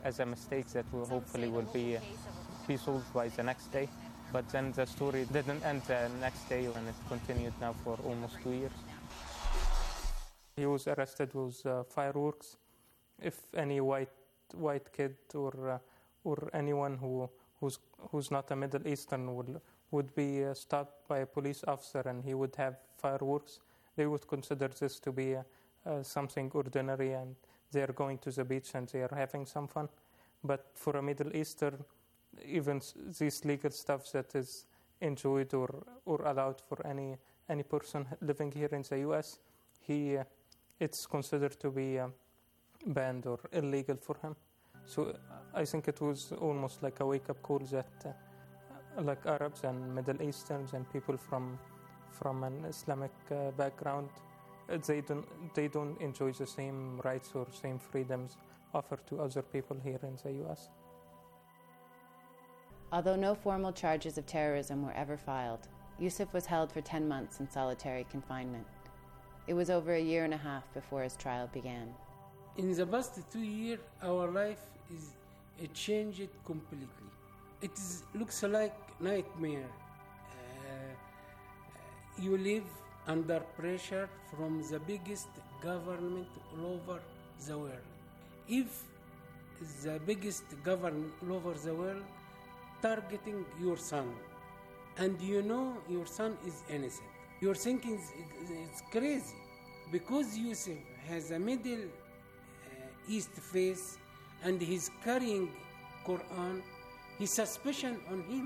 as a mistake that will be solved by the next day. But then the story didn't end the next day, and it continued now for almost 2 years. He was arrested with fireworks. If any white kid or anyone who's not a Middle Eastern would be stopped by a police officer and he would have fireworks, they would consider this to be something ordinary, and they are going to the beach and they are having some fun. But for a Middle Eastern, even this legal stuff that is enjoyed or allowed for any person living here in the U.S., it's considered to be banned or illegal for him. So I think it was almost like a wake-up call that like Arabs and Middle Easterns and people from an Islamic background, they don't enjoy the same rights or same freedoms offered to other people here in the U.S. Although no formal charges of terrorism were ever filed, Yusuf was held for 10 months in solitary confinement. It was over a year and a half before his trial began. In the past 2 years, our life is changed completely. It looks like nightmare. You live under pressure from the biggest government all over the world. If the biggest government all over the world targeting your son, and you know your son is innocent, you're thinking it's crazy, because Yusuf has a Middle East face and he's carrying Quran, his suspicion on him.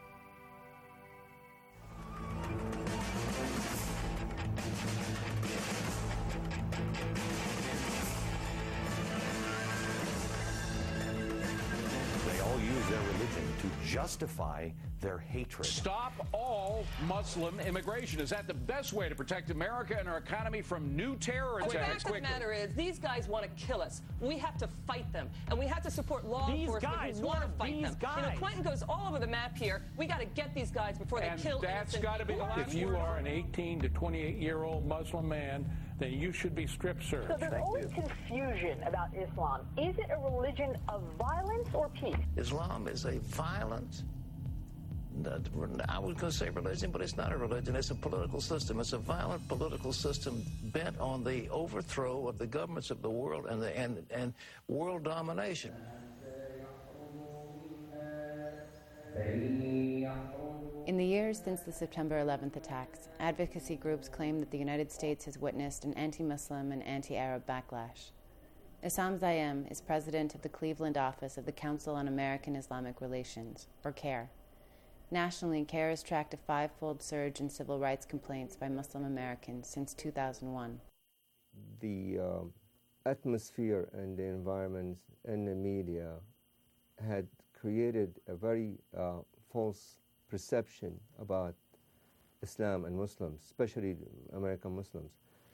They all use their religion to justify their hatred. Stop all Muslim immigration. Is that the best way to protect America and our economy from new terror attacks? The fact of the matter is, these guys want to kill us. We have to fight them, and we have to support law enforcement who want to fight them. You know, Quentin goes all over the map here. We got to get these guys before they kill innocent. That's got to be the last. If you are an 18 to 28-year-old Muslim man, then you should be strip searched. So there's always confusion about Islam. Is it a religion of violence or peace? Islam is a violent, I was going to say religion, but it's not a religion. It's a political system. It's a violent political system bent on the overthrow of the governments of the world and world domination. In the years since the September 11th attacks, advocacy groups claim that the United States has witnessed an anti-Muslim and anti-Arab backlash. Issam Zaim is president of the Cleveland office of the Council on American Islamic Relations, or CAIR. Nationally, CAIR has tracked a five-fold surge in civil rights complaints by Muslim Americans since 2001. The atmosphere and the environment and the media had created a very false perception about Islam and Muslims, especially American Muslims.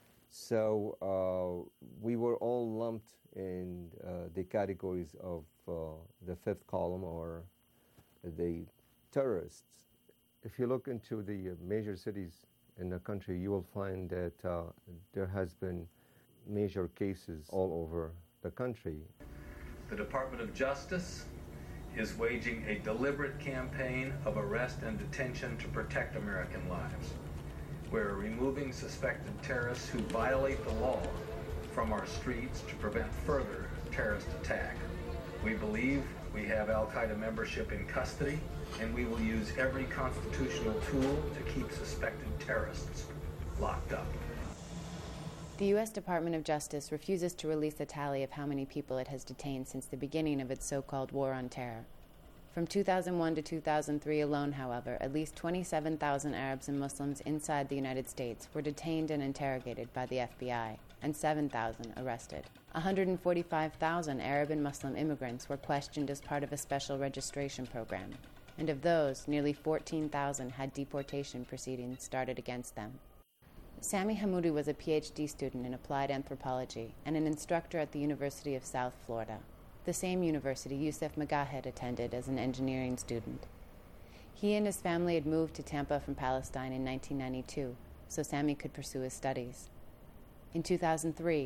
So we were all lumped in the categories of the fifth column, or the terrorists. If you look into the major cities in the country, you will find that there has been major cases all over the country. The Department of Justice is waging a deliberate campaign of arrest and detention to protect American lives. We're removing suspected terrorists who violate the law from our streets to prevent further terrorist attack. We believe we have Al-Qaeda membership in custody, and we will use every constitutional tool to keep suspected terrorists locked up. The U.S. Department of Justice refuses to release a tally of how many people it has detained since the beginning of its so-called war on terror. From 2001 to 2003 alone, however, at least 27,000 Arabs and Muslims inside the United States were detained and interrogated by the FBI, and 7,000 arrested. 145,000 Arab and Muslim immigrants were questioned as part of a special registration program, and of those, nearly 14,000 had deportation proceedings started against them. Sami Hammoudi was a PhD student in applied anthropology and an instructor at the University of South Florida, the same university Yusuf Magahed attended as an engineering student. He and his family had moved to Tampa from Palestine in 1992, so Sami could pursue his studies. In 2003, he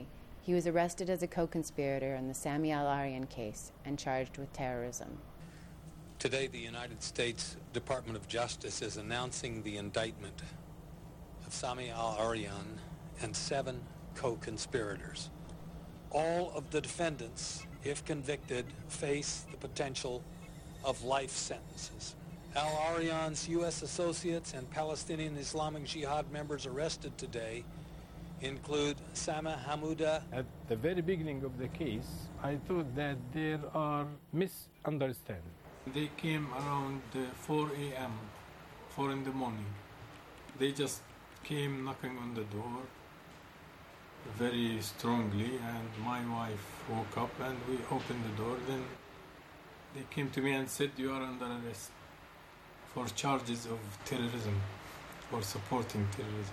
He was arrested as a co-conspirator in the Sami al-Arian case and charged with terrorism. Today, the United States Department of Justice is announcing the indictment of Sami al-Arian and 7 co-conspirators. All of the defendants, if convicted, face the potential of life sentences. Al-Arian's U.S. associates and Palestinian Islamic Jihad members arrested today include Sama Hamouda. At the very beginning of the case, I thought that there are misunderstandings. They came around 4 a.m., 4 in the morning. They just came knocking on the door very strongly, and my wife woke up and we opened the door. Then they came to me and said, "You are under arrest for charges of terrorism or supporting terrorism."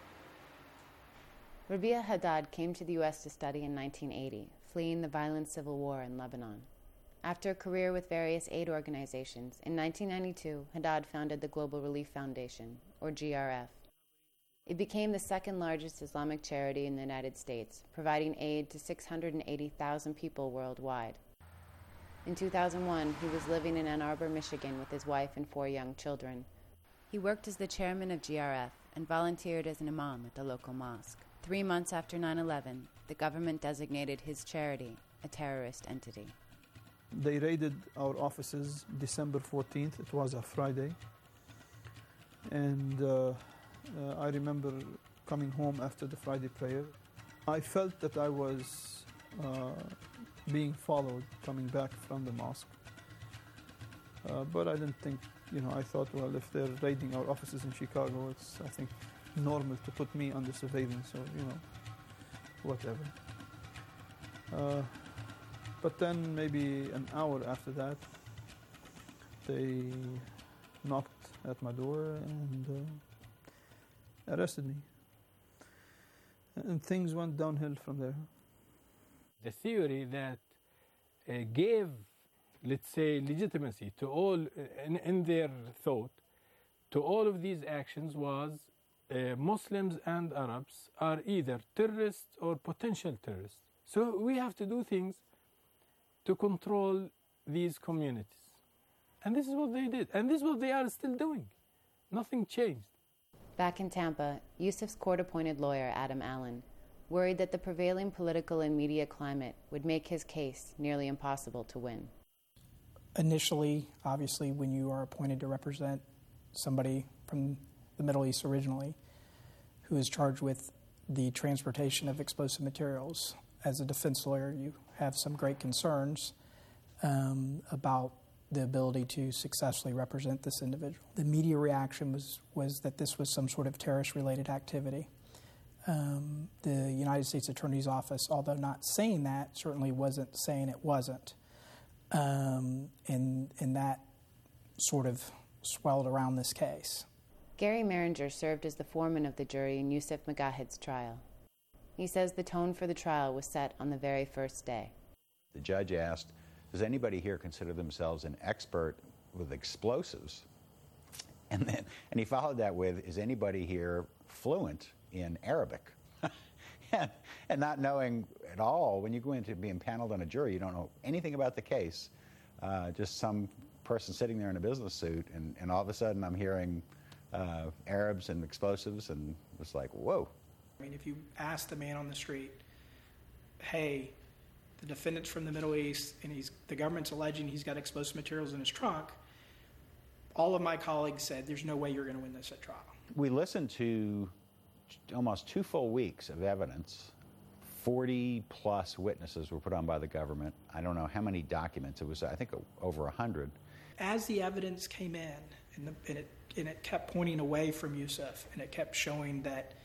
Rabia Haddad came to the U.S. to study in 1980, fleeing the violent civil war in Lebanon. After a career with various aid organizations, in 1992, Haddad founded the Global Relief Foundation, or GRF. It became the second largest Islamic charity in the United States, providing aid to 680,000 people worldwide. In 2001, he was living in Ann Arbor, Michigan with his wife and 4 young children. He worked as the chairman of GRF and volunteered as an imam at the local mosque. 3 months after 9/11, the government designated his charity a terrorist entity. They raided our offices December 14th. It was a Friday. And I remember coming home after the Friday prayer. I felt that I was being followed coming back from the mosque. But I didn't think, I thought, well, if they're raiding our offices in Chicago, it's, I think, normal to put me under surveillance or, whatever. But then maybe an hour after that, they knocked at my door and arrested me. And things went downhill from there. The theory that gave, let's say, legitimacy to all, in their thought, to all of these actions was Muslims and Arabs are either terrorists or potential terrorists. So we have to do things to control these communities. And this is what they did. And this is what they are still doing. Nothing changed. Back in Tampa, Yusuf's court-appointed lawyer, Adam Allen, worried that the prevailing political and media climate would make his case nearly impossible to win. Initially, obviously, when you are appointed to represent somebody from the Middle East originally who is charged with the transportation of explosive materials, as a defense lawyer, you have some great concerns about the ability to successfully represent this individual. The media reaction was that this was some sort of terrorist-related activity. The United States Attorney's Office, although not saying that, certainly wasn't saying it wasn't. And that sort of swelled around this case. Gary Meringer served as the foreman of the jury in Yusuf Magahid's trial. He says the tone for the trial was set on the very first day. The judge asked, does anybody here consider themselves an expert with explosives? And he followed that with, is anybody here fluent in Arabic? and not knowing at all, when you go into being paneled on a jury, you don't know anything about the case, just some person sitting there in a business suit, and all of a sudden I'm hearing Arabs and explosives, and it's like, whoa. I mean, if you ask the man on the street, hey, the defendant's from the Middle East, and the government's alleging he's got explosive materials in his trunk, all of my colleagues said, there's no way you're going to win this at trial. We listened to almost 2 full weeks of evidence. 40-plus witnesses were put on by the government. I don't know how many documents. It was, I think, over 100. As the evidence came in, and it kept pointing away from Yusuf, and it kept showing that,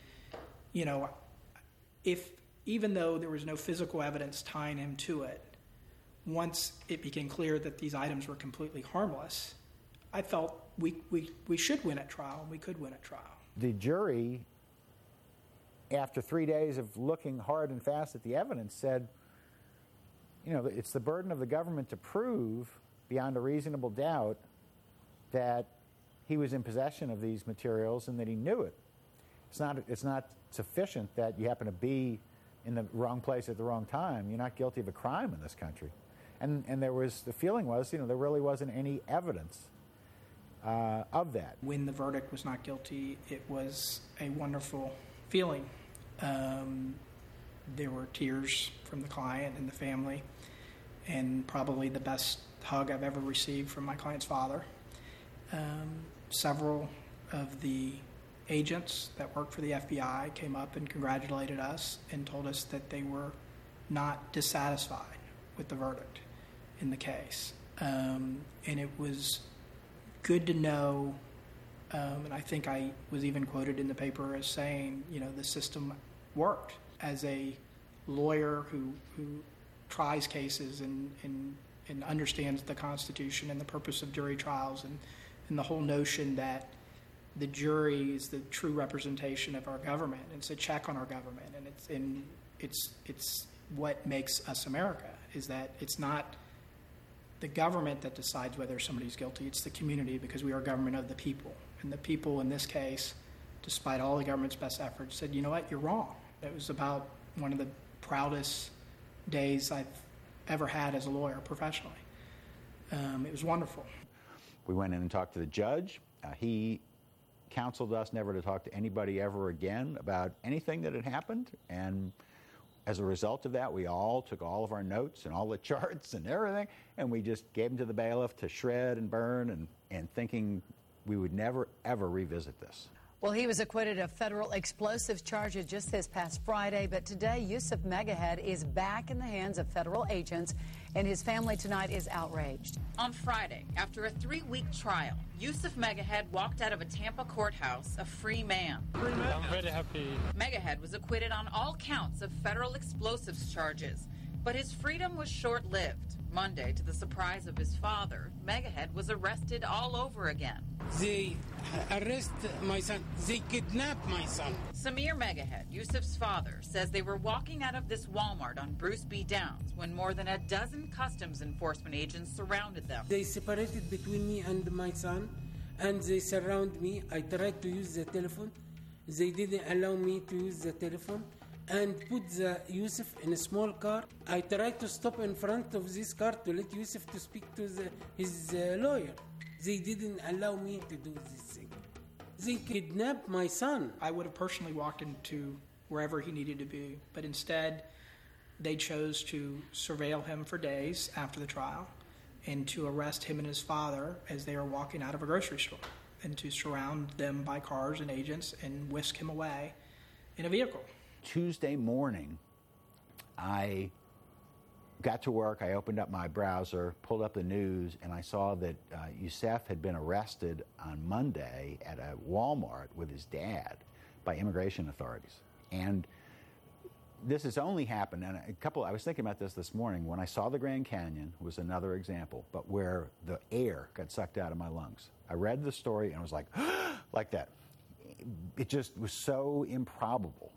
even though there was no physical evidence tying him to it, once it became clear that these items were completely harmless, I felt we should win at trial, and we could win at trial. The jury, after 3 days of looking hard and fast at the evidence, said, it's the burden of the government to prove beyond a reasonable doubt that he was in possession of these materials and that he knew it. It's not sufficient that you happen to be in the wrong place at the wrong time, you're not guilty of a crime in this country. And there was, the feeling was, there really wasn't any evidence of that. When the verdict was not guilty, it was a wonderful feeling. There were tears from the client and the family, and probably the best hug I've ever received from my client's father. Several of the agents that worked for the FBI came up and congratulated us and told us that they were not dissatisfied with the verdict in the case. And it was good to know, and I think I was even quoted in the paper as saying, the system worked. As a lawyer who tries cases and understands the Constitution and the purpose of jury trials and the whole notion that the jury is the true representation of our government. It's a check on our government, and it's what makes us America, is that it's not the government that decides whether somebody's guilty, it's the community, because we are government of the people. And the people in this case, despite all the government's best efforts, said, you know what, you're wrong. It was about one of the proudest days I've ever had as a lawyer professionally. It was wonderful. We went in and talked to the judge. He counseled us never to talk to anybody ever again about anything that had happened, and as a result of that, we all took all of our notes and all the charts and everything, and we just gave them to the bailiff to shred and burn, and thinking we would never, ever revisit this. Well, he was acquitted of federal explosives charges just this past Friday, but today Yusuf Megahead is back in the hands of federal agents, and his family tonight is outraged. On Friday, after a 3-week trial, Yusuf Megahead walked out of a Tampa courthouse a free man. I'm very happy. Megahead was acquitted on all counts of federal explosives charges, but his freedom was short-lived. Monday, to the surprise of his father, Megahead was arrested all over again. They arrest my son. They kidnap my son. Samir Megahead, Yusuf's father, says they were walking out of this Walmart on Bruce B. Downs when more than a dozen customs enforcement agents surrounded them. They separated between me and my son, and they surround me. I tried to use the telephone. They didn't allow me to use the telephone, and put the Yusuf in a small car. I tried to stop in front of this car to let Yusuf to speak to his lawyer. They didn't allow me to do this thing. They kidnapped my son. I would have personally walked into wherever he needed to be, but instead they chose to surveil him for days after the trial and to arrest him and his father as they were walking out of a grocery store, and to surround them by cars and agents and whisk him away in a vehicle. Tuesday morning, I got to work, I opened up my browser, pulled up the news, and I saw that Yusuf had been arrested on Monday at a Walmart with his dad by immigration authorities. And this has only happened, and I was thinking about this morning, when I saw the Grand Canyon was another example, but where the air got sucked out of my lungs. I read the story and I was like, like that. It just was so improbable.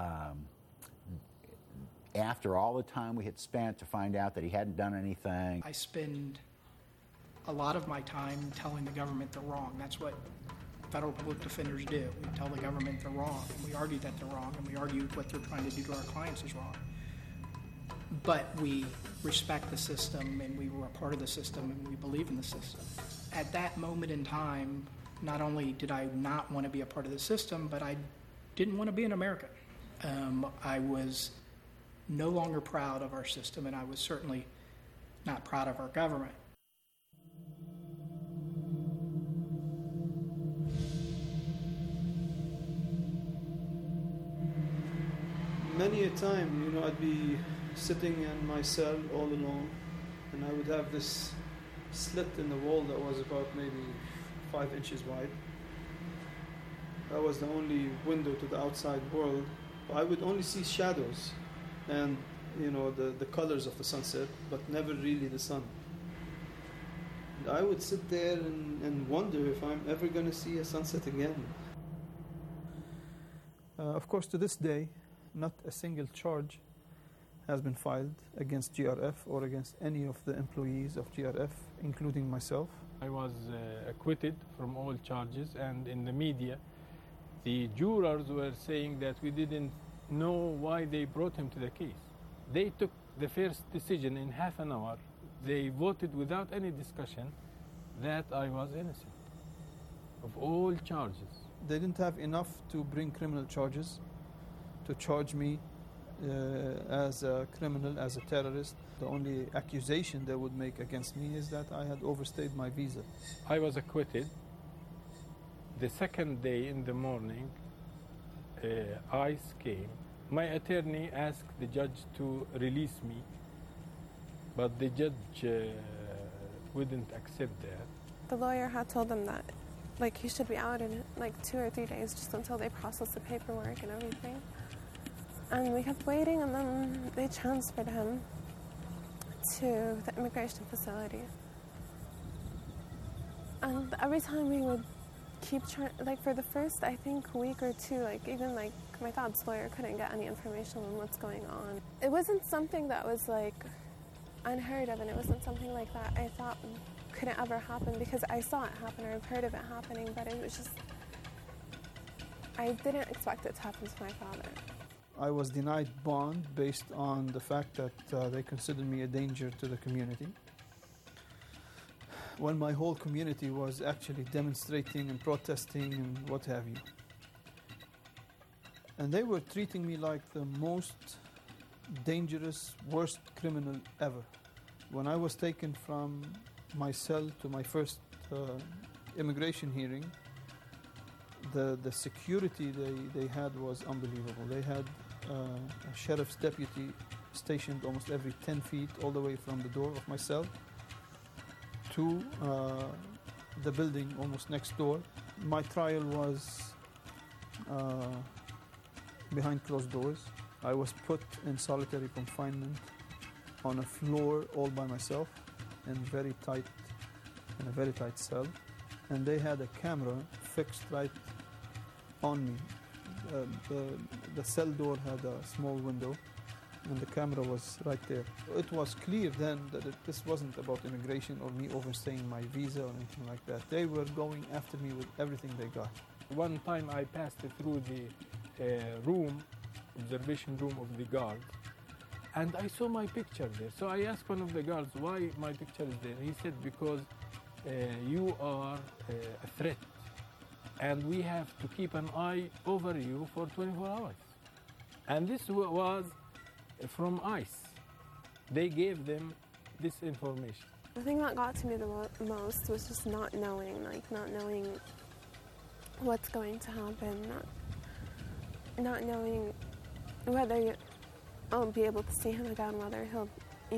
After all the time we had spent to find out that he hadn't done anything. I spend a lot of my time telling the government they're wrong. That's what federal public defenders do. We tell the government they're wrong, and we argue that they're wrong, and we argue what they're trying to do to our clients is wrong. But we respect the system, and we were a part of the system, and we believe in the system. At that moment in time, not only did I not want to be a part of the system, but I didn't want to be an American. I was no longer proud of our system, and I was certainly not proud of our government. Many a time, I'd be sitting in my cell all alone, and I would have this slit in the wall that was about maybe 5 inches wide. That was the only window to the outside world. I would only see shadows and, the colors of the sunset, but never really the sun. And I would sit there and wonder if I'm ever going to see a sunset again. Of course, to this day, not a single charge has been filed against GRF or against any of the employees of GRF, including myself. I was acquitted from all charges, and in the media, the jurors were saying that we didn't know why they brought him to the case. They took the first decision in half an hour. They voted without any discussion that I was innocent of all charges. They didn't have enough to bring criminal charges, to charge me as a criminal, as a terrorist. The only accusation they would make against me is that I had overstayed my visa. I was acquitted. The second day in the morning, ICE came. My attorney asked the judge to release me, but the judge wouldn't accept that. The lawyer had told them that, like, he should be out in like 2 or 3 days just until they process the paperwork and everything. And we kept waiting, and then they transferred him to the immigration facility. And every time we would keep trying, like for the first, I think, week or two, like even like my dad's lawyer couldn't get any information on what's going on. It wasn't something that was like unheard of, and it wasn't something like that I thought couldn't ever happen, because I saw it happen or I've heard of it happening, but it was just, I didn't expect it to happen to my father. I was denied bond based on the fact that they considered me a danger to the community, when my whole community was actually demonstrating and protesting and what have you. And they were treating me like the most dangerous, worst criminal ever. When I was taken from my cell to my first immigration hearing, the security they had was unbelievable. They had a sheriff's deputy stationed almost every 10 feet all the way from the door of my cell to the building almost next door. My trial was behind closed doors. I was put in solitary confinement on a floor all by myself in a very tight cell. And they had a camera fixed right on me. The cell door had a small window, and the camera was right there. It was clear then that this wasn't about immigration or me overstaying my visa or anything like that. They were going after me with everything they got. One time I passed through the observation room of the guard, and I saw my picture there. So I asked one of the guards why my picture is there. He said, because you are a threat, and we have to keep an eye over you for 24 hours. And this was from ICE. They gave them this information. The thing that got to me the most was just not knowing what's going to happen, not knowing whether I'll be able to see him again, whether he'll,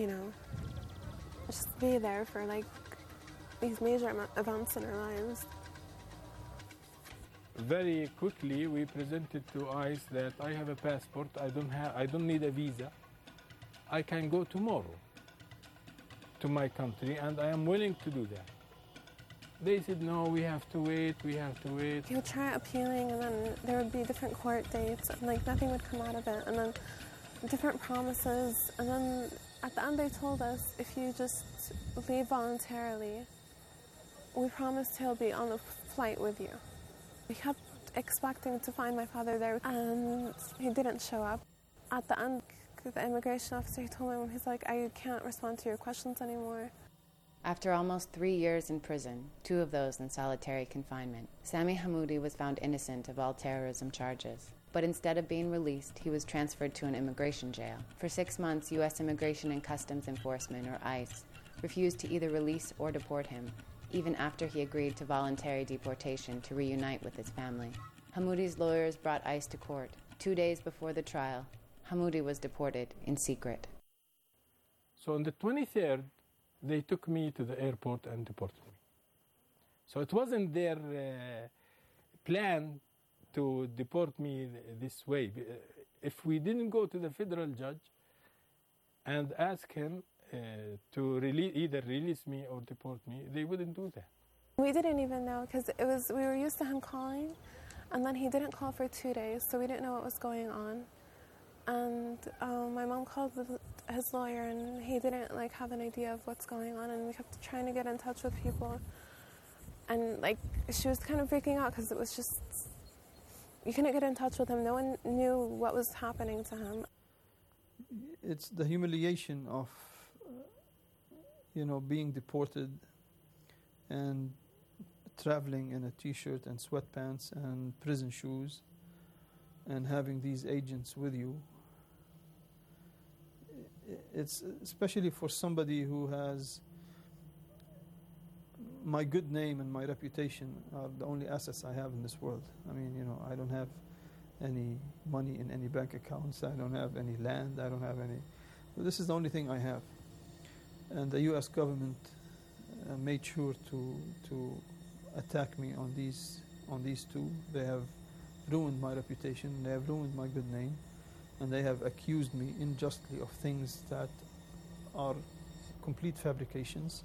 just be there for like these major events in our lives. Very quickly, we presented to ICE that I have a passport. I don't need a visa. I can go tomorrow to my country, and I am willing to do that. They said, no, we have to wait. He would try appealing, and then there would be different court dates, and like nothing would come out of it, and then different promises, and then at the end they told us, if you just leave voluntarily, we promise he'll be on the flight with you. We kept expecting to find my father there, and he didn't show up. At the end, the immigration officer, he told me, he's like, I can't respond to your questions anymore. After almost 3 years in prison, 2 of those in solitary confinement, Sami Hammoudi was found innocent of all terrorism charges. But instead of being released, he was transferred to an immigration jail. For 6 months, U.S. Immigration and Customs Enforcement, or ICE, refused to either release or deport him, even after he agreed to voluntary deportation to reunite with his family. Hammoudi's lawyers brought ICE to court. 2 days before the trial, Hammoudi was deported in secret. So on the 23rd, they took me to the airport and deported me. So it wasn't their plan to deport me this way. If we didn't go to the federal judge and ask him to either release me or deport me, they wouldn't do that. We didn't even know, because we were used to him calling, and then he didn't call for 2 days, so we didn't know what was going on. And my mom called his lawyer, and he didn't have an idea of what's going on, and we kept trying to get in touch with people. And she was kind of freaking out, because it was just, You couldn't get in touch with him. No one knew what was happening to him. It's the humiliation of, being deported and traveling in a t-shirt and sweatpants and prison shoes and having these agents with you. It's especially for somebody who has my good name and my reputation are the only assets I have in this world. I mean, I don't have any money in any bank accounts. I don't have any land. I don't have any. This is the only thing I have. And the U.S. government made sure to attack me on these two. They have ruined my reputation. They have ruined my good name, and they have accused me unjustly of things that are complete fabrications.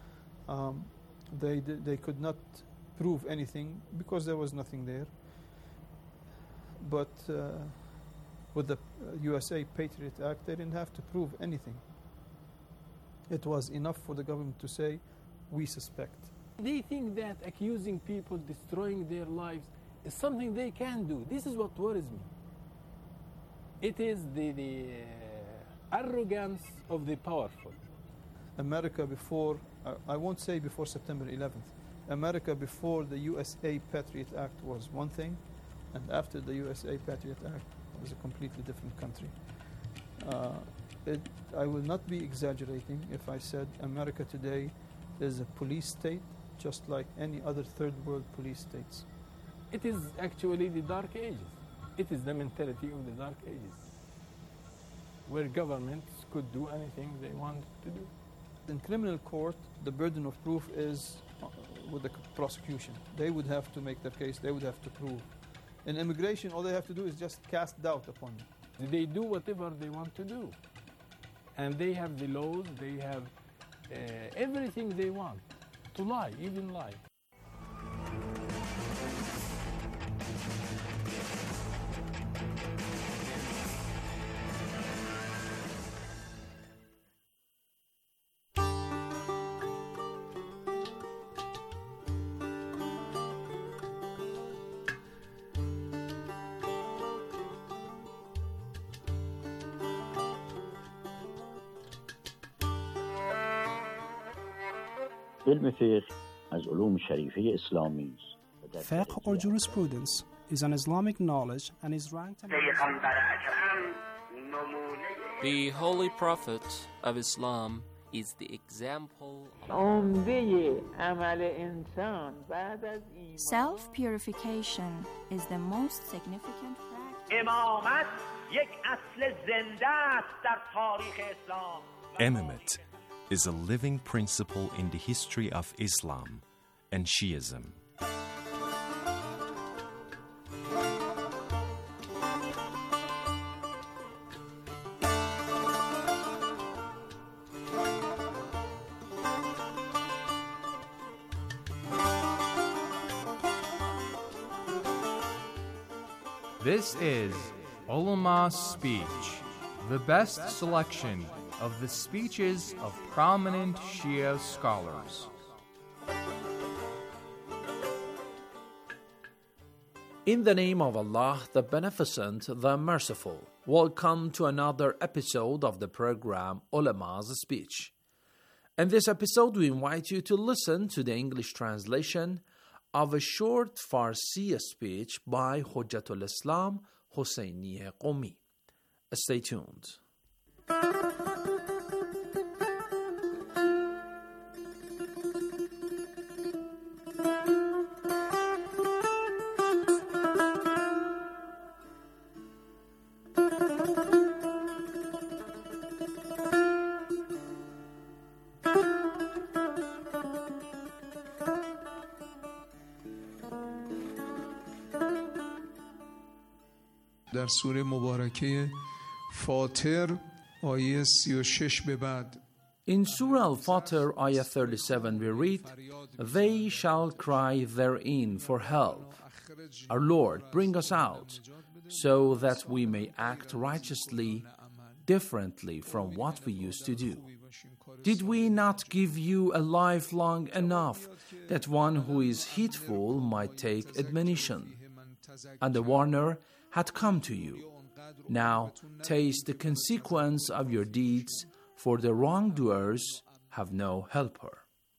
They could not prove anything because there was nothing there. But with the USA Patriot Act, they didn't have to prove anything. It was enough for the government to say, we suspect. They think that accusing people, destroying their lives, is something they can do. This is what worries me. It is the arrogance of the powerful. America before, I won't say before September 11th, America before the USA Patriot Act was one thing, and after the USA Patriot Act was a completely different country. I will not be exaggerating if I said America today is a police state, just like any other third world police states. It is actually the Dark Ages. It is the mentality of the Dark Ages, where governments could do anything they wanted to do. In criminal court, the burden of proof is with the prosecution. They would have to make their case, they would have to prove. In immigration, all they have to do is just cast doubt upon you. They do whatever they want to do. And they have the laws, they have everything they want to lie, even lie. Fiqh or jurisprudence is an Islamic knowledge and is ranked The Holy Prophet of Islam is the example Self-purification is the most significant practice. Imamate is a living principle in the history of Islam and Shiism. This is Ulama Speech, the best selection of the speeches of prominent Shia scholars. In the name of Allah, the Beneficent, the Merciful, welcome to another episode of the program Ulama's Speech. In this episode, we invite you to listen to the English translation of a short Farsi speech by Hujjatul Islam Hosseini Qumi. Stay tuned. در سوره مبارکه فاطر آیه 36 به بعد In Surah Al-Fatir, ayah 37, we read, They shall cry therein for help. Our Lord, bring us out, so that we may act righteously, differently from what we used to do. Did we not give you a life long enough that one who is heedful might take admonition? and the warner had come to you. Now taste the consequence of your deeds, for the wrongdoers have no helper.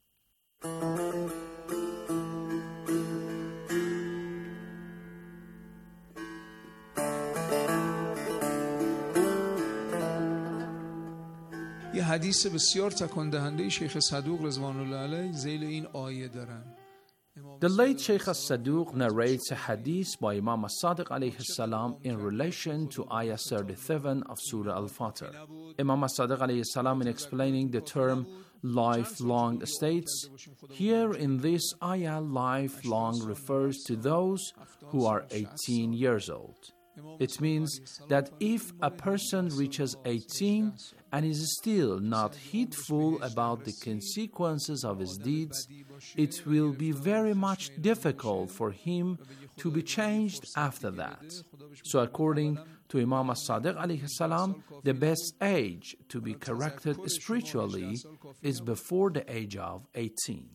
یه حدیث بسیار تکان دهنده شیخ صدوق رضوان الله علیه ذیل این آیه دارن. The late Sheikh Saduq narrates a hadith by Imam As-Sadiq alayhi salam in relation to Ayah 37 of Surah Al-Fatir. Imam As-Sadiq alayhi salam, in explaining the term lifelong, states, here in this ayah, lifelong refers to those who are 18 years old. It means that if a person reaches 18 and is still not heedful about the consequences of his deeds, it will be very much difficult for him to be changed after that. So according to Imam As-Sadiq alayhi salam, the best age to be corrected spiritually is before the age of 18.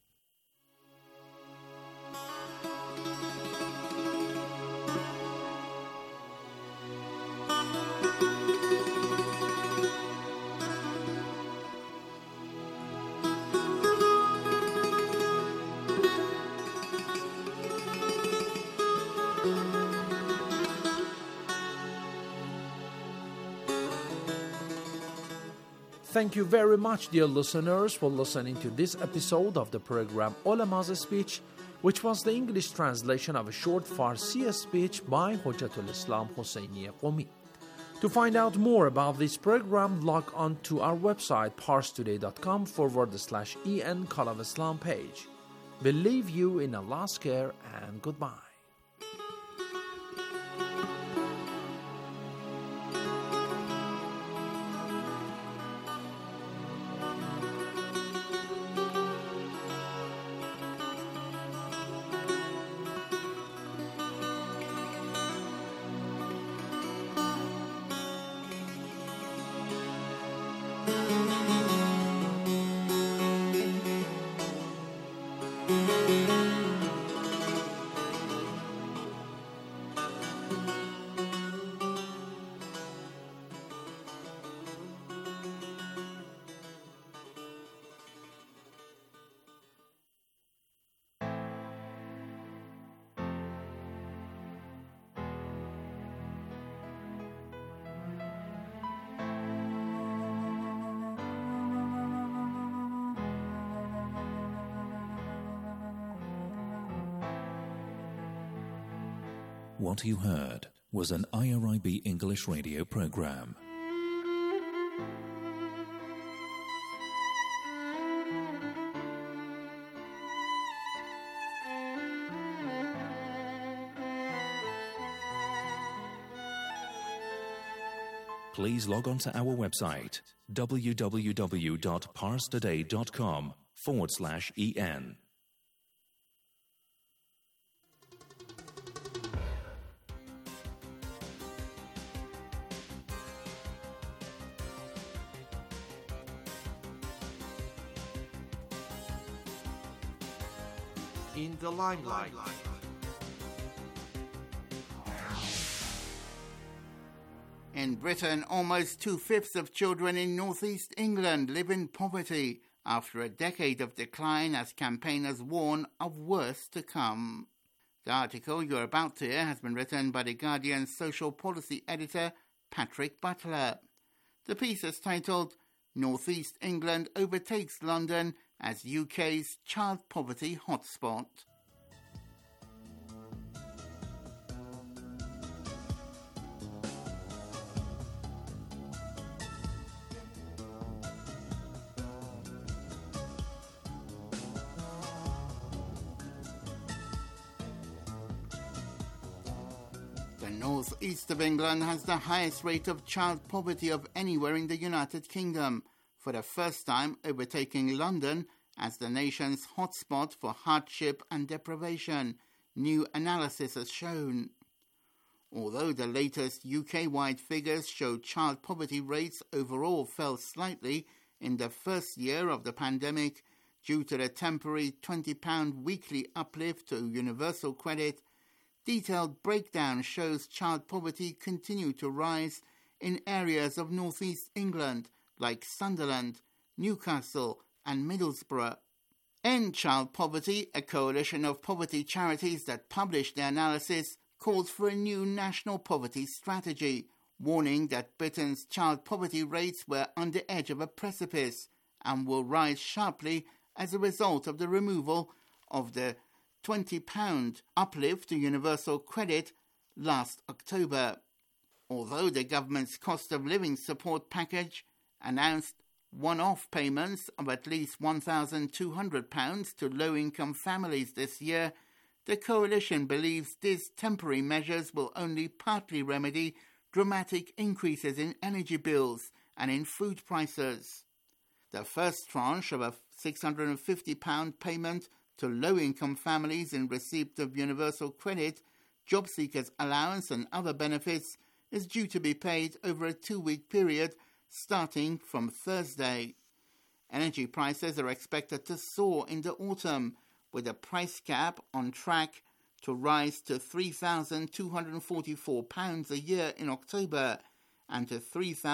Thank you very much, dear listeners, for listening to this episode of the program Ulama's Speech, which was the English translation of a short Farsi speech by Hujjatul Islam Hosseini Qumi. To find out more about this program, log on to our website parstoday.com/en Call of Islam page. We leave you in Allah's care and goodbye. What you heard was an IRIB English radio program. Please log on to our website www.parstoday.com/en. In the limelight. In Britain, almost 2/5 of children in northeast England live in poverty after a decade of decline, as campaigners warn of worse to come. The article you're about to hear has been written by The Guardian's social policy editor, Patrick Butler. The piece is titled, Northeast England Overtakes London as UK's child poverty hotspot. The northeast of England has the highest rate of child poverty of anywhere in the United Kingdom, for the first time overtaking London as the nation's hotspot for hardship and deprivation, new analysis has shown. Although the latest UK-wide figures show child poverty rates overall fell slightly in the first year of the pandemic due to the temporary £20 weekly uplift to universal credit, detailed breakdown shows child poverty continued to rise in areas of northeast England like Sunderland, Newcastle and Middlesbrough. End Child Poverty, a coalition of poverty charities that published the analysis, calls for a new national poverty strategy, warning that Britain's child poverty rates were on the edge of a precipice and will rise sharply as a result of the removal of the £20 uplift to universal credit last October. Although the government's cost of living support package announced one-off payments of at least £1,200 to low-income families this year, the coalition believes these temporary measures will only partly remedy dramatic increases in energy bills and in food prices. The first tranche of a £650 payment to low-income families in receipt of universal credit, job seekers' allowance and other benefits is due to be paid over a 2-week period starting from Thursday. Energy prices are expected to soar in the autumn, with a price cap on track to rise to £3,244 a year in October and to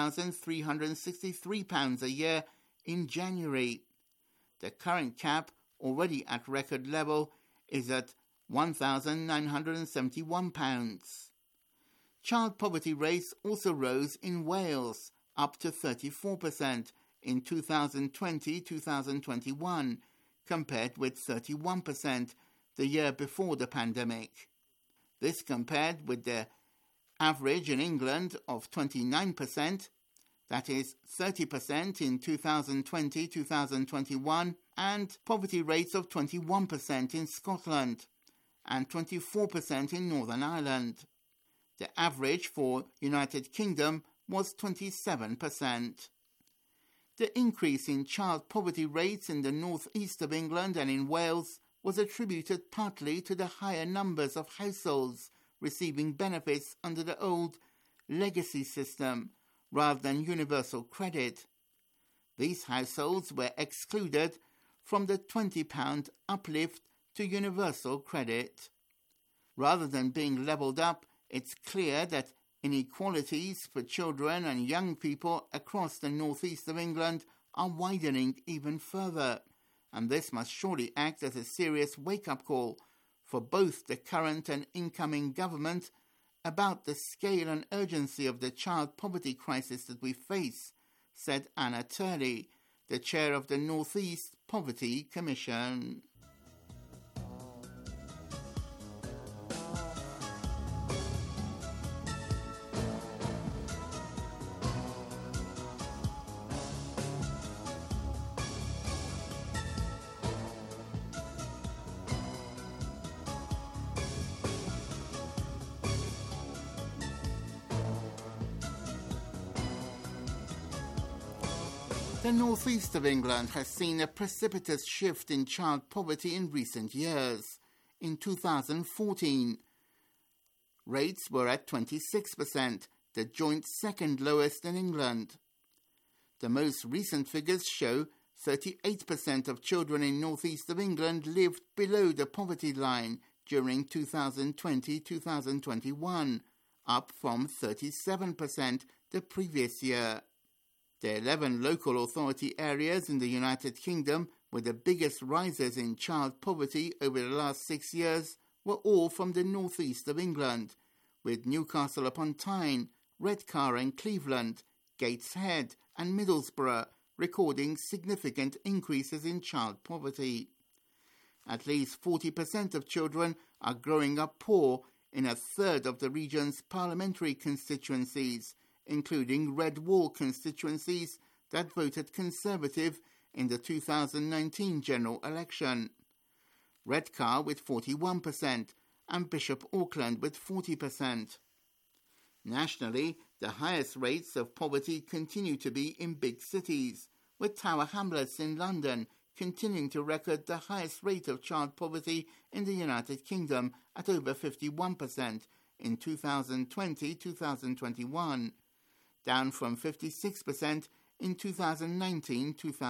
£3,363 a year in January. The current cap, already at record level, is at £1,971. Child poverty rates also rose in Wales, up to 34% in 2020-2021, compared with 31% the year before the pandemic. This compared with the average in England of 29%, that is 30% in 2020-2021, and poverty rates of 21% in Scotland and 24% in Northern Ireland. The average for United Kingdom was 27%. The increase in child poverty rates in the northeast of England and in Wales was attributed partly to the higher numbers of households receiving benefits under the old legacy system rather than universal credit. These households were excluded from the £20 uplift to universal credit. Rather than being levelled up, it's clear that inequalities for children and young people across the northeast of England are widening even further, and this must surely act as a serious wake-up call for both the current and incoming government about the scale and urgency of the child poverty crisis that we face, said Anna Turley, the chair of the North East Poverty Commission. The northeast of England has seen a precipitous shift in child poverty in recent years. In 2014, rates were at 26%, the joint second lowest in England. The most recent figures show 38% of children in northeast of England lived below the poverty line during 2020-2021, up from 37% the previous year. The 11 local authority areas in the United Kingdom with the biggest rises in child poverty over the last 6 years were all from the northeast of England, with Newcastle upon Tyne, Redcar and Cleveland, Gateshead and Middlesbrough recording significant increases in child poverty. At least 40% of children are growing up poor in a third of the region's parliamentary constituencies, including Red Wall constituencies that voted Conservative in the 2019 general election. Redcar with 41% and Bishop Auckland with 40%. Nationally, the highest rates of poverty continue to be in big cities, with Tower Hamlets in London continuing to record the highest rate of child poverty in the United Kingdom at over 51% in 2020-2021. Down from 56% in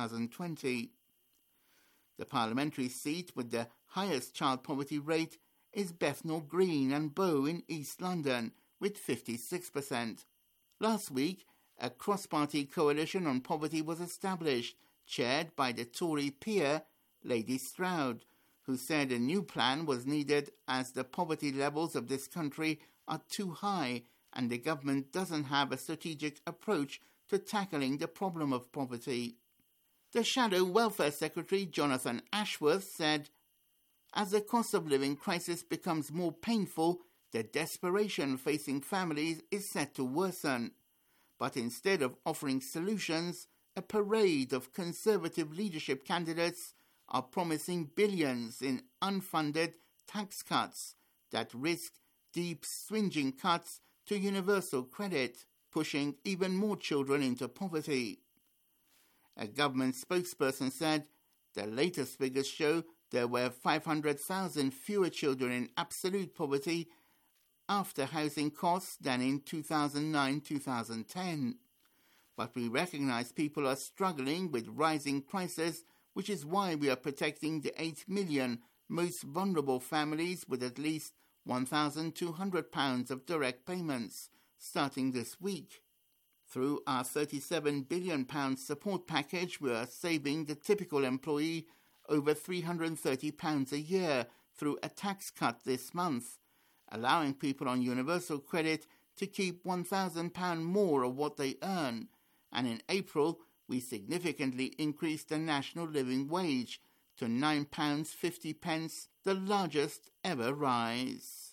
2019-2020. The parliamentary seat with the highest child poverty rate is Bethnal Green and Bow in East London, with 56%. Last week, a cross-party coalition on poverty was established, chaired by the Tory peer, Lady Stroud, who said a new plan was needed as the poverty levels of this country are too high and the government doesn't have a strategic approach to tackling the problem of poverty. The Shadow Welfare Secretary, Jonathan Ashworth, said, "As the cost of living crisis becomes more painful, the desperation facing families is set to worsen. But instead of offering solutions, a parade of Conservative leadership candidates are promising billions in unfunded tax cuts that risk deep, swinging cuts to universal credit, pushing even more children into poverty." A government spokesperson said the latest figures show there were 500,000 fewer children in absolute poverty after housing costs than in 2009-2010. But we recognise people are struggling with rising prices, which is why we are protecting the 8 million most vulnerable families with at least £1,200 of direct payments, starting this week. Through our £37 billion support package, we are saving the typical employee over £330 a year through a tax cut this month, allowing people on universal credit to keep £1,000 more of what they earn. And in April, we significantly increased the national living wage to £9.50, the largest ever rise.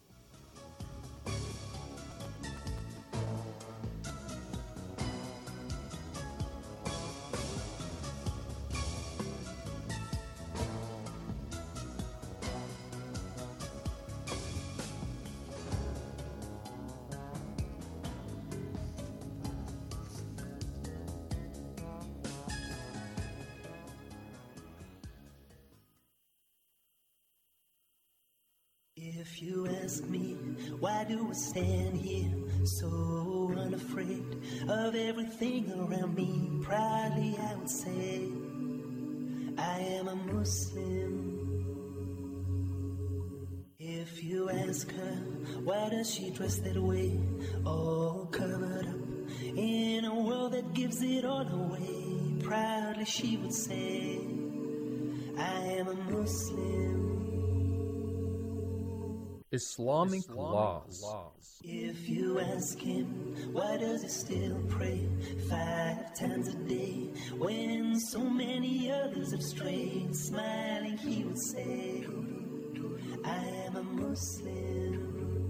If you ask me, why do I stand here so unafraid of everything around me? Proudly I would say, I am a Muslim. If you ask her, why does she dress that way, all covered up in a world that gives it all away? Proudly she would say, I am a Muslim. Islamic laws. If you ask him, why does he still pray 5 times a day when so many others have strayed? Smiling he would say, I am a Muslim.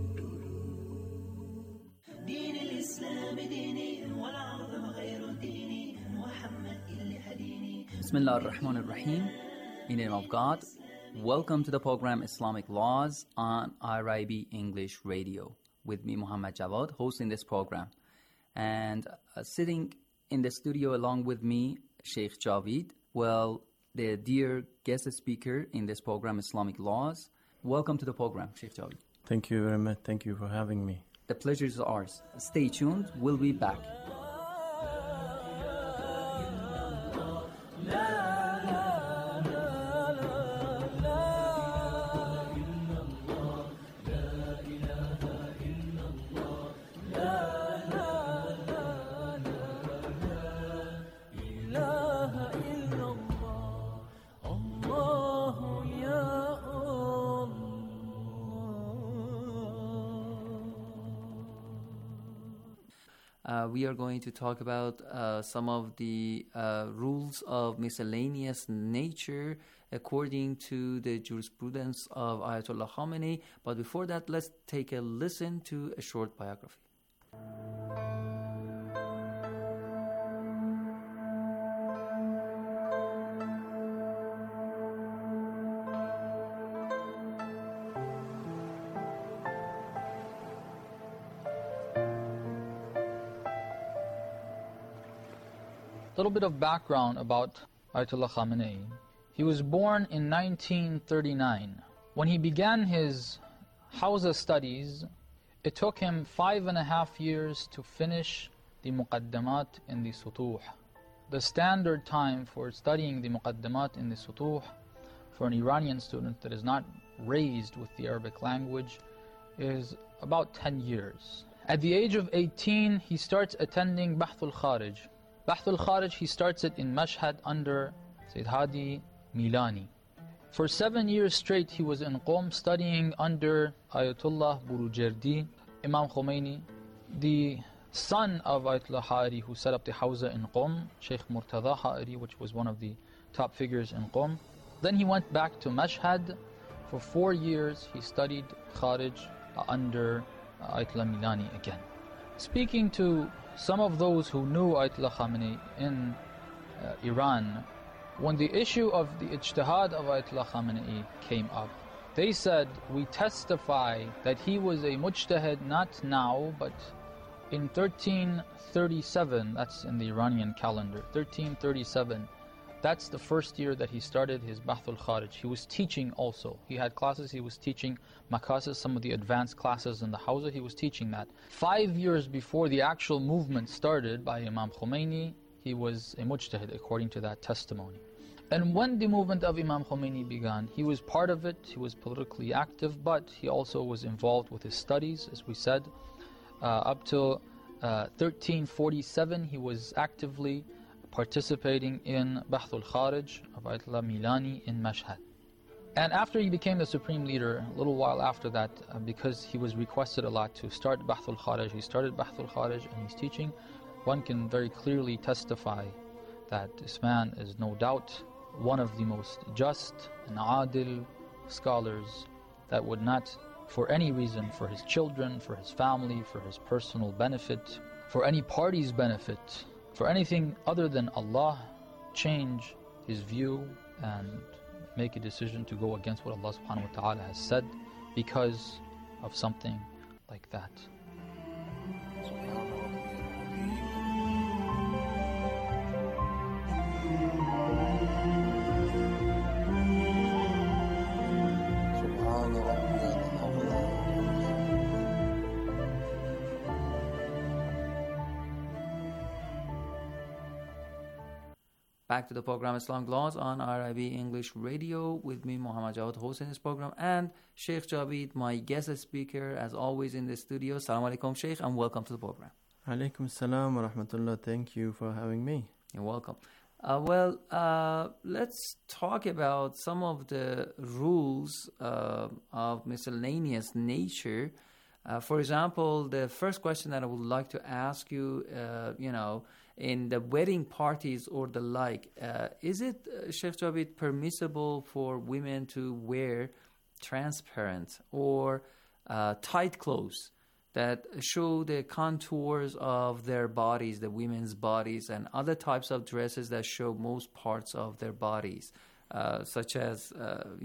دين الإسلام ديني والعظم غير ديني محمد اللي هديني. Bismillah ar-Rahman ar-Rahim. In the name of God. Welcome to the program Islamic Laws on IRIB English Radio with me, Muhammad Jawad, hosting this program. And sitting in the studio along with me, Sheikh Javid, well, the dear guest speaker in this program, Islamic Laws. Welcome to the program, Sheikh Javid. Thank you very much. Thank you for having me. The pleasure is ours. Stay tuned. We'll be back. We are going to talk about some of the rules of miscellaneous nature according to the jurisprudence of Ayatollah Khamenei. But before that, let's take a listen to a short biography. A little bit of background about Ayatollah Khamenei. He was born in 1939. When he began his Hawza studies, it took him 5.5 years to finish the Muqaddamat in the Sutuh. The standard time for studying the Muqaddamat in the Sutuh for an Iranian student that is not raised with the Arabic language is about 10 years. At the age of 18, he starts attending Bahth al-Kharij. Bahth al-Kharij, he starts it in Mashhad under Sayyid Hadi Milani. For 7 years straight, he was in Qom studying under Ayatollah Burujerdi, Imam Khomeini, the son of Ayatollah Ha'iri, who set up the Hawza in Qom, Sheikh Murtada Ha'iri, which was one of the top figures in Qom. Then he went back to Mashhad. For 4 years, he studied Kharij under Ayatollah Milani again. Speaking to some of those who knew Ayatollah Khamenei in Iran, when the issue of the ijtihad of Ayatollah Khamenei came up, they said, we testify that he was a mujtahid not now, but in 1337, that's in the Iranian calendar, 1337, that's the first year that he started his Bahth al-Kharij. He was teaching also. He had classes, he was teaching Makasis, some of the advanced classes in the Hawza, he was teaching that. 5 years before the actual movement started by Imam Khomeini, he was a mujtahid according to that testimony. And when the movement of Imam Khomeini began, he was part of it, he was politically active, but he also was involved with his studies, as we said. Up till 1347, he was actively participating in Bahth al-Kharij of Ayatollah Milani in Mashhad. And after he became the supreme leader, a little while after that, because he was requested a lot to start Bahth al-Kharij, he started Bahth al-Kharij and he's teaching. One can very clearly testify that this man is no doubt one of the most just and adil scholars that would not, for any reason, for his children, for his family, for his personal benefit, for any party's benefit, for anything other than Allah, change his view and make a decision to go against what Allah subhanahu wa ta'ala has said because of something like that. Back to the program Islamic Laws on RIB English Radio with me, Muhammad Jawad, hosting this program, and Sheikh Javid, my guest speaker, as always in the studio. Assalamu alaikum, Sheikh, and welcome to the program. Alaikum salam wa rahmatullah. Thank you for having me. You're welcome. Let's talk about some of the rules of miscellaneous nature. For example, the first question that I would like to ask you, in the wedding parties or the like, is it, Sheikh Javid, permissible for women to wear transparent or tight clothes that show the contours of their bodies, the women's bodies, and other types of dresses that show most parts of their bodies, such as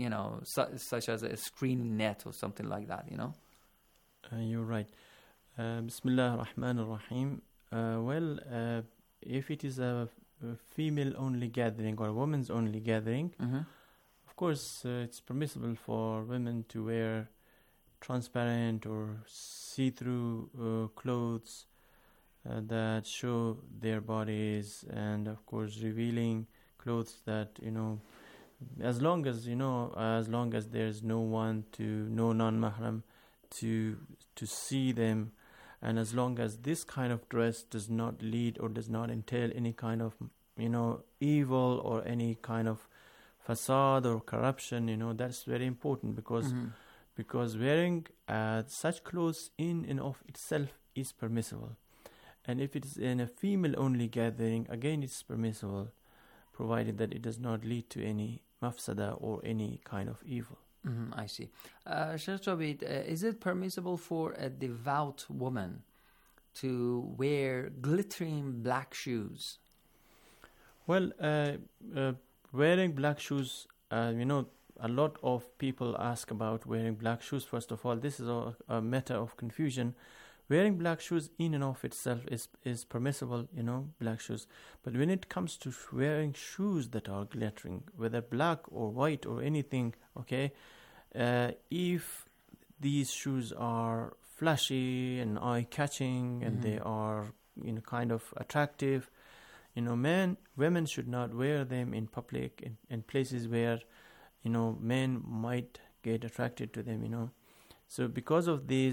a screen net or something like that, You're right. Bismillah ar-Rahman ar-Rahim. If it is a female-only gathering or a women's-only gathering, of course it's permissible for women to wear transparent or see-through clothes that show their bodies, and of course revealing clothes that, as long as there's no one no non-mahram to see them, and as long as this kind of dress does not lead or does not entail any kind of, evil or any kind of facade or corruption, that's very important because wearing such clothes in and of itself is permissible. And if it is in a female-only gathering, again it's permissible, provided that it does not lead to any mafsada or any kind of evil. I see. Sheikh Javid, is it permissible for a devout woman to wear glittering black shoes? Well, wearing black shoes, a lot of people ask about wearing black shoes. First of all, this is a matter of confusion. Wearing black shoes in and of itself is permissible, black shoes. But when it comes to wearing shoes that are glittering, whether black or white or anything, if these shoes are flashy and eye-catching and they are, kind of attractive, women should not wear them in public, in places where, men might get attracted to them, you know. So because of the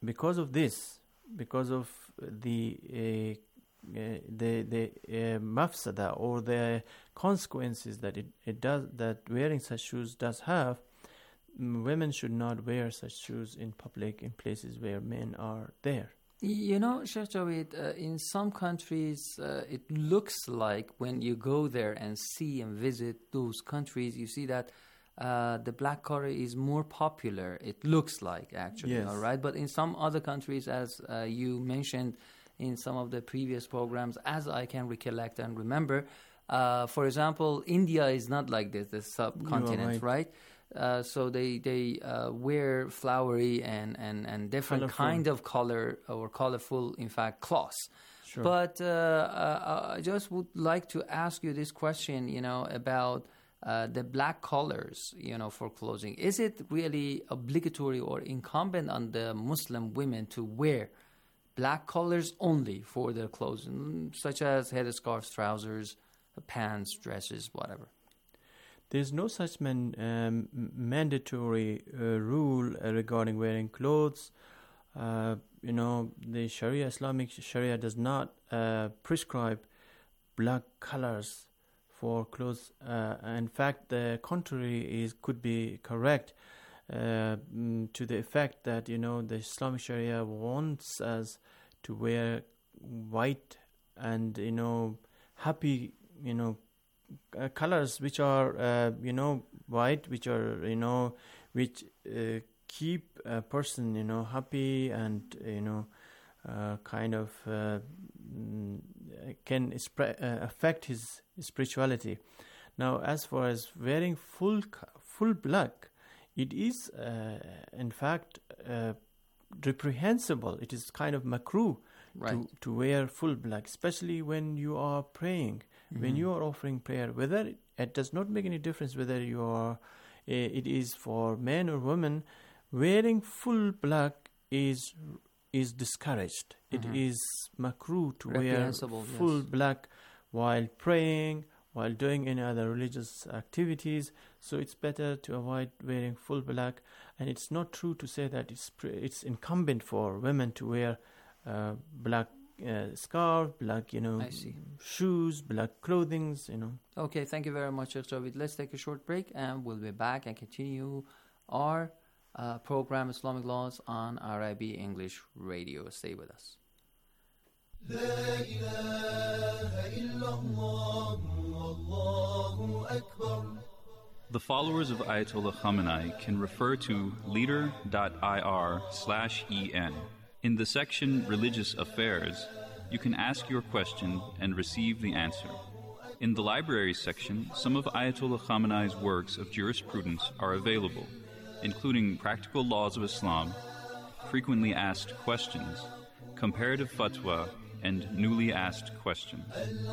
mafsada or the consequences that it does, that wearing such shoes does have, women should not wear such shoes in public in places where men are there. You know, Sheikh Javed, in some countries, it looks like when you go there and see and visit those countries, you see that the black color is more popular. It looks like, actually, yes. All right? But in some other countries, as you mentioned in some of the previous programs, as I can recollect and remember, for example, India is not like this, the subcontinent, right? So they wear flowery and different colorful kind of color or colorful, in fact, cloths. Sure. But I just would like to ask you this question, you know, about the black colors, you know, for clothing. Is it really obligatory or incumbent on the Muslim women to wear black colors only for their clothes, such as headscarves, trousers, pants, dresses, whatever? There's no such mandatory rule regarding wearing clothes. You know, the Sharia, Islamic Sharia, does not prescribe black colors for clothes. In fact, the contrary could be correct, to the effect that, you know, the Islamic Sharia wants us to wear white and, you know, happy, you know, colors which are, you know, white, which are, you know, which keep a person, you know, happy and, you know, kind of can affect his spirituality. Now, as far as wearing full black, it is, in fact, reprehensible. It is kind of makruh, right, to wear full black, especially when you are praying. Mm-hmm. When you are offering prayer, whether it does not make any difference whether you are, it is for men or women, wearing full black is discouraged. Mm-hmm. It is makruh to wear full black while praying, while doing any other religious activities. So it's better to avoid wearing full black. And it's not true to say that it's incumbent for women to wear black scarf, black, you know, shoes, black clothing, you know. Okay, thank you very much, Sheikh Javed. Let's take a short break and we'll be back and continue our program Islamic Laws on RIB English Radio. Stay with us. The followers of Ayatollah Khamenei can refer to leader.ir/en. In the section Religious Affairs, you can ask your question and receive the answer. In the Libraries section, some of Ayatollah Khamenei's works of jurisprudence are available, including Practical Laws of Islam, Frequently Asked Questions, Comparative Fatwa, and Newly Asked Questions.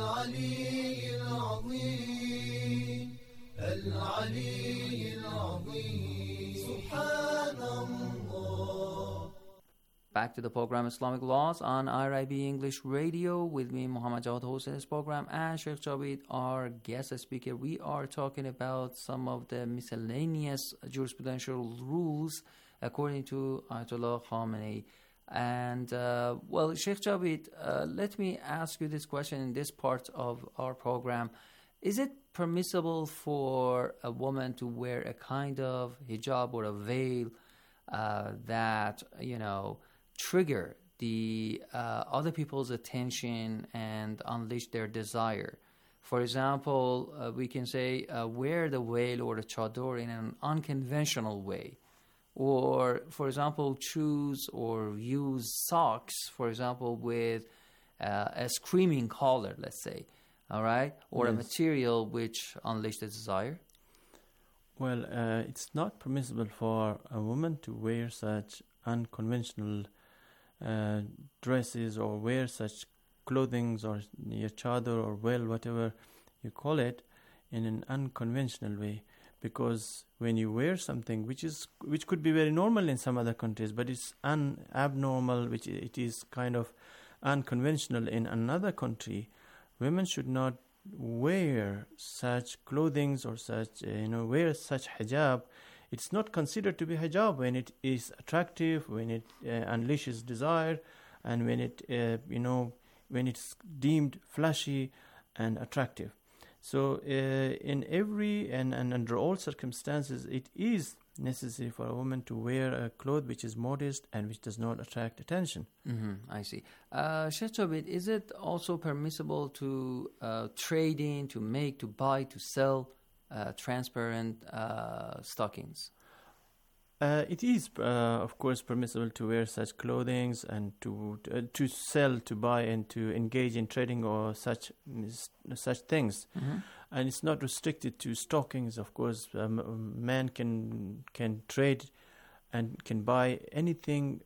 Back to the program Islamic Laws on IRIB English Radio with me, Muhammad Jawad, hosting this program, and Sheikh Javed, our guest speaker. We are talking about some of the miscellaneous jurisprudential rules according to Ayatollah Khamenei. And, well, Sheikh Javed, let me ask you this question in this part of our program. Is it permissible for a woman to wear a kind of hijab or a veil that, you know, trigger the other people's attention and unleash their desire? For example, we can say wear the veil or the chador in an unconventional way. Or, for example, choose or use socks, for example, with a screaming color, let's say, all right? Or a material which unleashes the desire. Well, it's not permissible for a woman to wear such unconventional dresses or wear such clothing or chador or veil, whatever you call it, in an unconventional way. Because when you wear something which could be very normal in some other countries, but it's abnormal, which it is kind of unconventional in another country, women should not wear such clothing or such, wear such hijab it's not considered to be hijab when it is attractive, when it unleashes desire, and when it when it's deemed flashy and attractive. So in every and under all circumstances, it is necessary for a woman to wear a cloth which is modest and which does not attract attention. I see. Sheikh Jawed, is it also permissible to trade in, to make, to buy, to sell transparent stockings? It is, of course, permissible to wear such clothing and to sell, to buy, and to engage in trading or such things. And it's not restricted to stockings. Of course, man can trade and can buy anything.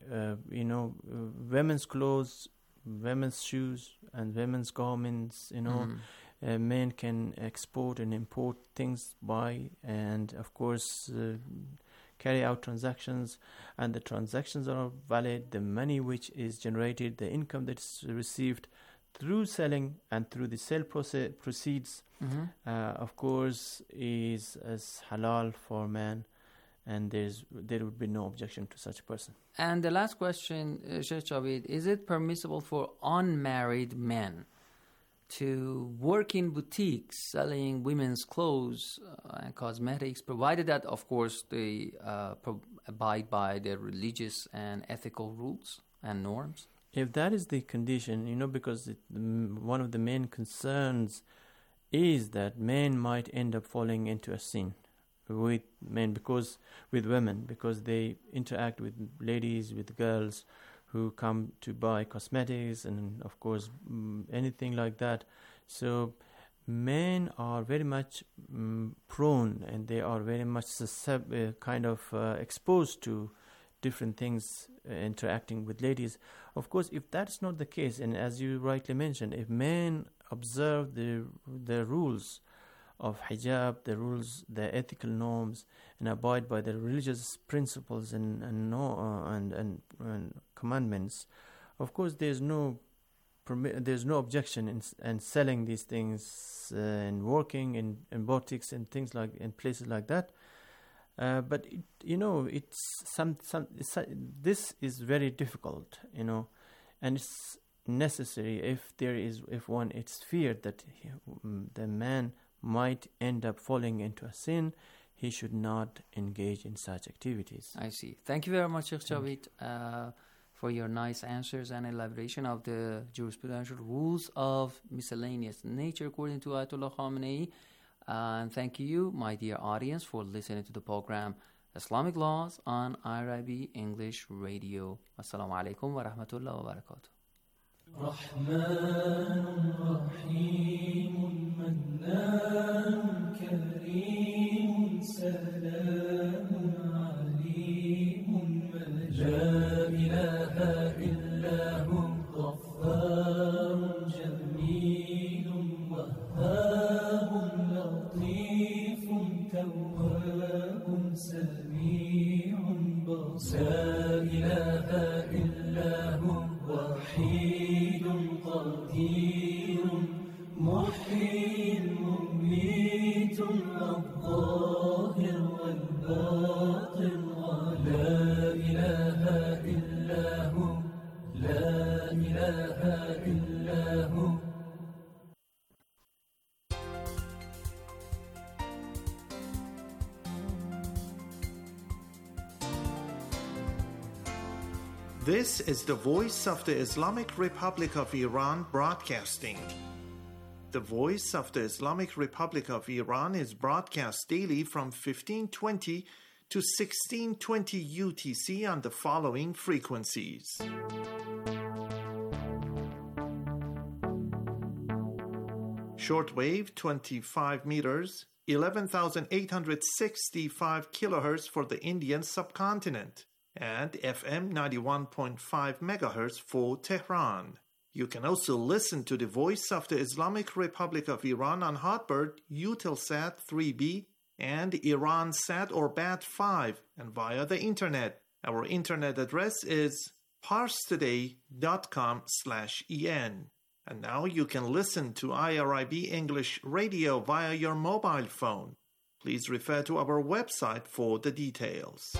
Women's clothes, women's shoes, and women's garments. Men can export and import things, buy, and of course. Carry out transactions, and the transactions are valid. The money which is generated, the income that's received through selling and through the sale proceeds, of course, is as halal for man, and there would be no objection to such a person. And the last question, Sheikh Jawed, is it permissible for unmarried men to work in boutiques selling women's clothes and cosmetics, provided that, of course, they abide by their religious and ethical rules and norms? If that is the condition, because one of the main concerns is that men might end up falling into a sin with women because they interact with ladies, with girls who come to buy cosmetics and, of course, anything like that. So men are very much prone, and they are very much exposed to different things interacting with ladies. Of course, if that's not the case, and as you rightly mentioned, if men observe the rules of hijab, the rules, the ethical norms, and abide by the religious principles and commandments, of course, there's no objection in selling these things and working in boutiques and things like in places like that. But this is very difficult, and it's necessary if it's feared that the man might end up falling into a sin, he should not engage in such activities. I see. Thank you very much, Sheikh Jawed, for your nice answers and elaboration of the jurisprudential rules of miscellaneous nature according to Ayatollah Khamenei. And thank you, my dear audience, for listening to the program Islamic Laws on IRIB English Radio. Assalamu alaikum wa rahmatullahi wa barakatuh. رحمن رحيم منان كريم سلام عليم لا إله إلا هو غفار جميل وهاب لطيف تواب سميع بصير لا إله إلا هو وحيد قدير محيي مميت الظاهر والباطن ولا إله إلا هو لا إله إلا هو. This is the Voice of the Islamic Republic of Iran broadcasting. The Voice of the Islamic Republic of Iran is broadcast daily from 1520 to 1620 UTC on the following frequencies. Shortwave 25 meters, 11,865 kilohertz for the Indian subcontinent, and FM 91.5 megahertz for Tehran. You can also listen to the Voice of the Islamic Republic of Iran on Hotbird, Eutelsat 3B, and IranSat or BAT5, and via the internet. Our internet address is parstoday.com/en. And now you can listen to IRIB English Radio via your mobile phone. Please refer to our website for the details.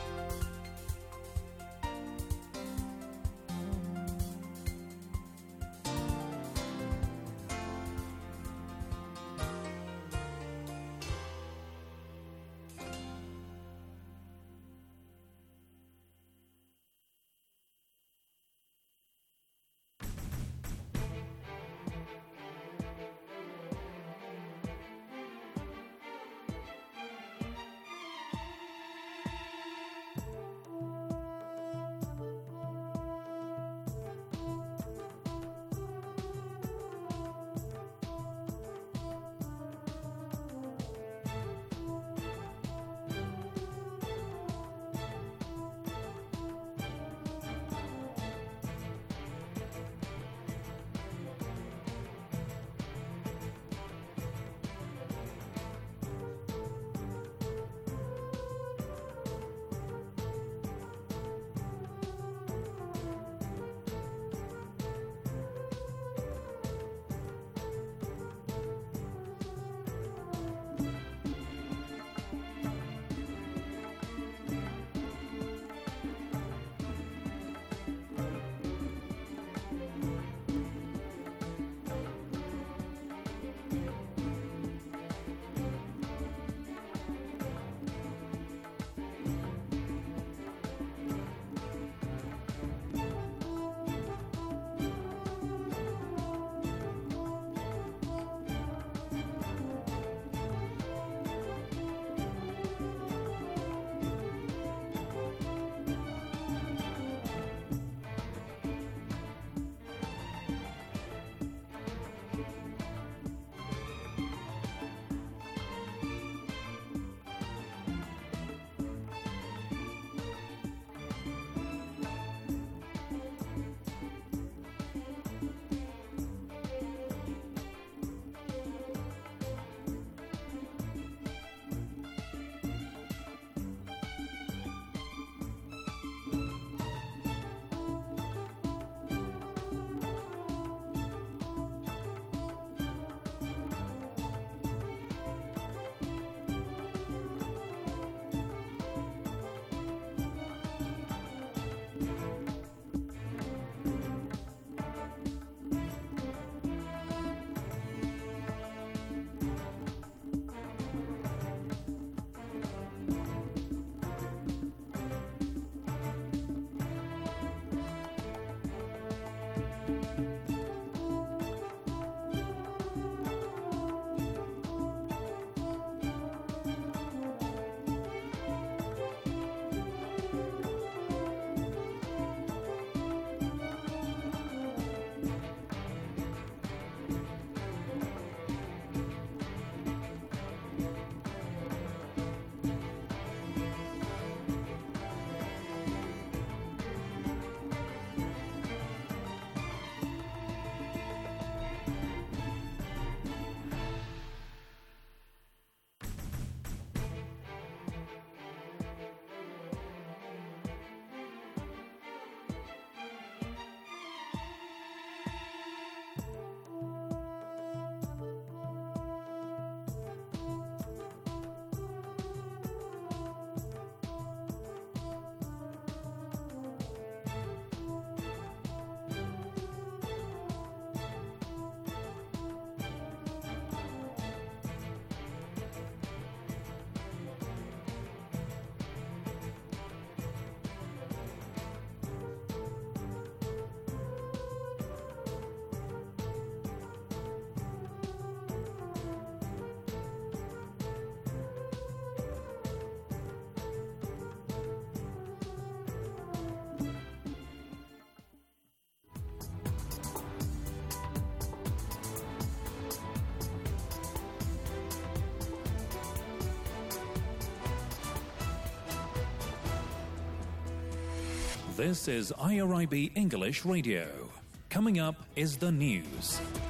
This is IRIB English Radio. Coming up is the news.